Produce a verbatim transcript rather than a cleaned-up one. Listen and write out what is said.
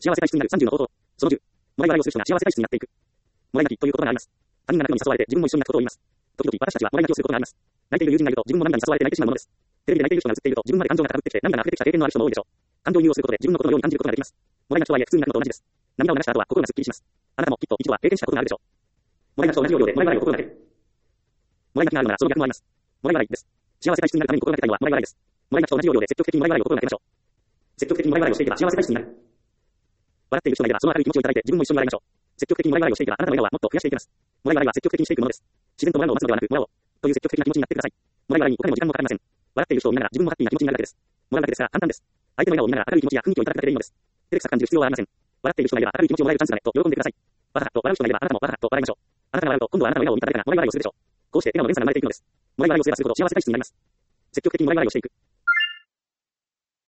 幸せ体質になるさんじゅうの方法。そのじゅう。もらい笑いをする人が幸せ体質になっていく。もらい泣きという言葉があります。他人が泣くのに誘われて自分も一緒に泣くことを言います。時々私たちはもらい泣きをすることがあります。泣いている友人がいると自分も涙に誘われて泣いてしまうものです。テレビで泣いている人が映っていると自分まで感情が高ぶってきて涙が溢れてきた経験のある人も多いでしょう。感情移入をすることで自分のことのように感じることができます。もらい泣きとはいえ普通に泣くのと同じです。涙を流した後は心がすっきりします。あなたもきっと一度は経験したことがあるでしょう。もらい泣きと同じ要領でもらい笑いを心がける。もらい泣きがあるならその逆もあります。もらい笑いです。幸せ体質になるために心がけたいのはもらい笑いです。もらい泣きと同じ要領で積極的にもらい笑いを心がけましょう。積極的にもらい笑いをしていけば幸せ体質になる。笑っている人がいればその明るい気持ちをいただいて自分も一緒に笑いましょう。積極的にもらい笑いをしていけばあなたの笑顔はもっと増やしていけます。もらい笑いは積極的にしていくものです。自然ともらうのを待つのではなくもらおうという積極的な気持ちになってください。もらい笑いにお金も時間もかかりません。笑っている人を見ながら自分もハッピーな気持ちになるだけです。もらうだけですが簡単です。相手の笑顔を見ながら明るい気持ちや雰囲気をいただくだけでいいのです。照れくさく感じる必要はありません。笑っている人がいれば明るい気持ちをもらえるチャンスだねと喜んでください。わははと笑う人がいればあなたもわははと笑いましょう。あなたが笑うと今度はあなたの笑顔を見た誰かがもらい笑いをするでしょう。こうして笑顔の連鎖が生まれていくのです。もらい笑いをすればするほど幸せ体質になります。積極的にもらい笑いをしていく。